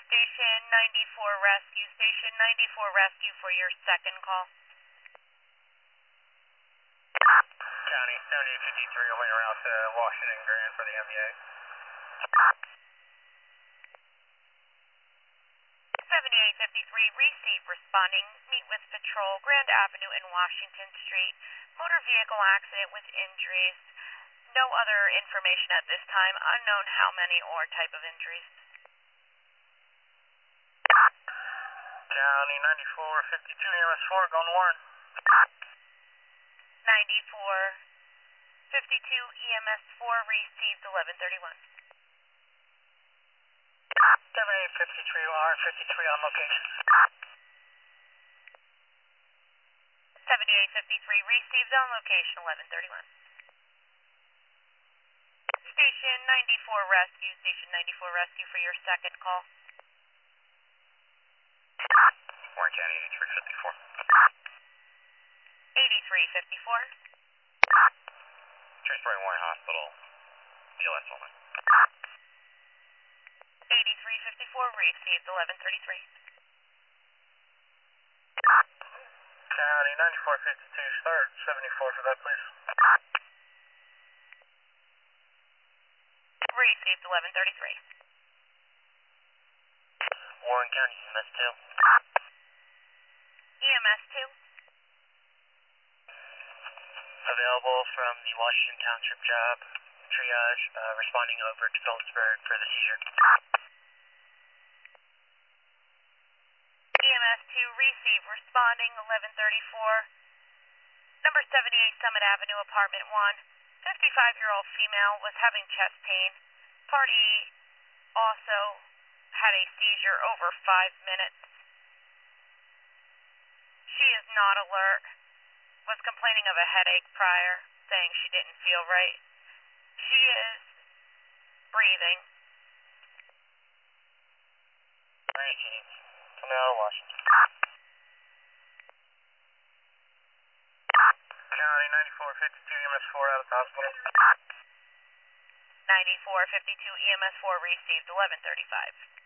Station 94 Rescue. Station 94 Rescue for your second call. County 7853 away around to Washington Grand for the MBA. 7853, receive, responding, meet with patrol, Grand Avenue and Washington Street, motor vehicle accident with injuries, no other information at this time, unknown how many or type of injuries. County 9452 EMS4 going to Warren. 9452 EMS4 received 1131. 7853 R53 on location. 7853 received on location 1131. Station 94 Rescue. Station 94 Rescue for your second call. Warren County 8354. 8354. Transporting Warren Hospital. BLS only. 8354 received 1133. County 9452 start 74 for that please. Received 1133. Warren County EMS2. EMS2. Available from the Washington Township job. Triage responding over to Phillipsburg for the seizure. EMS2 receive, responding 1134. Number 78 Summit Avenue, apartment 1. 55-year-old female was having chest pain. Party also had a seizure over 5 minutes. She is not alert. Was complaining of a headache prior, saying she didn't feel right. She is breathing. Coming out of Washington. County 9452 EMS4 out of the hospital. 9452 EMS4 received 1135.